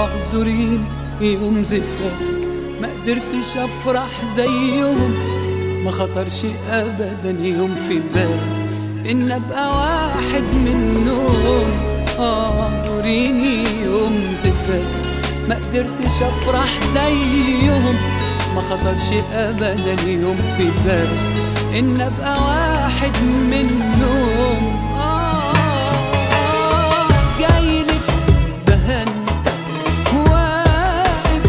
اعذريني يوم زفافك ما قدرتش افرح زيهم، ما خطرش ابدا يوم في بالي ان ابقى واحد منهم. اعذريني يوم زفافك ما قدرتش افرح زيهم، ما خطرش ابدا يوم في بالي ان ابقى واحد منهم. جايلك بهني واقف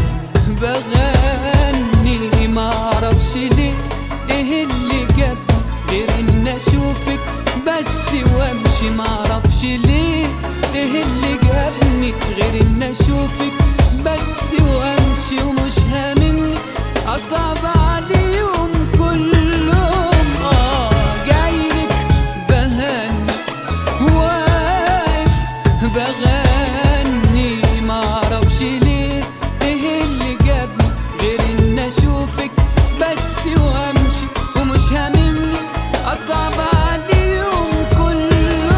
بغني، معرفش ليه ايه اللي جاب غير ان اشوفك بس وامشي. معرفش ليه ايه اللي جابني غير ان اشوفك بس وامشي، ومش هاممني اصعب عليهم كلهم. جايلك بهني واقف بغني، معرفش ليه ايه اللي جابني غير ان اشوفك بس وامشي، ومش هاممني اصعب عليهم كلهم.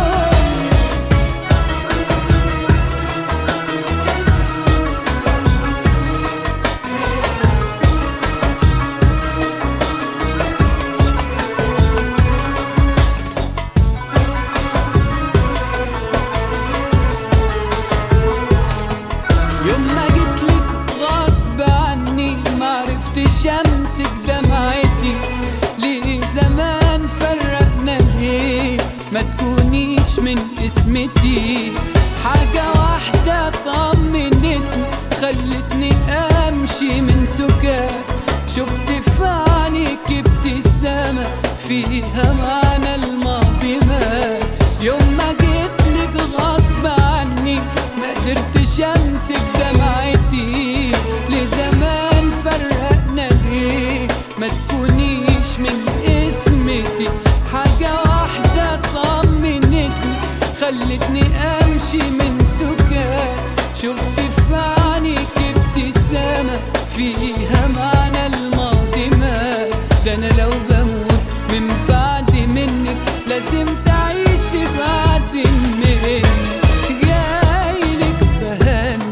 يوم ما جيتلك غصب عني معرفتش امسك دمعتي، ليه زمان فرقنا ليه ما تكونيش من اسمتي. حاجة واحدة طمنتني خلتني امشي من سكات، شفت في عينيك ابتسامة فيها معنى الماضي مات. يوم ما جيتلك غصب عني ما قدرتش امسك دمعتي، لزمان فرقنا ليه ما تكونيش من اسمتي. حاجة واحدة طمنتني خلتني امشي من سكات، شفت في عينيك ابتسامة فيها معنى الماضي مات. ده انا لو بموت من بعد منك لازم تعيش بعد منك. جايلك بهني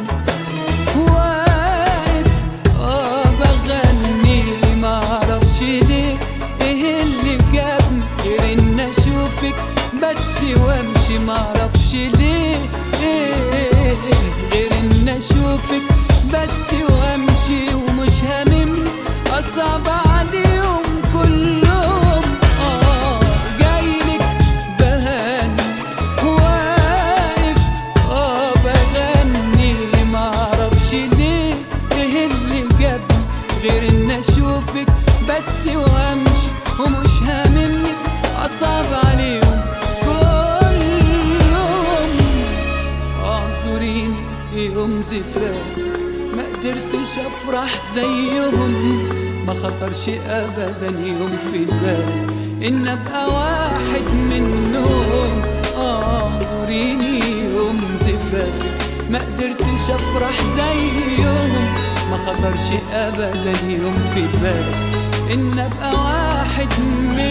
واقف بغني، معرفش ليه ايه اللي جابني غير ان اشوفك بس وامشي. معرفش ليه غير ان اشوفك بس وامشي، ومش هاممني اصعب عليهم كلهم. جايلك بهني واقف بغني، معرفش ليه ايه اللي جابني غير ان اشوفك بس وامشي، ومش هاممني اصعب عليهم كلهم. اعذريني يوم زفافك ما قدرتش افرح زيهم، ما خطرش ابدا يوم في بالي ان ابقى واحد منهم. اعذريني يوم زفافك ما قدرتش افرح زيهم، ما خطرش ابدا يوم في بالي ان ابقى واحد منهم.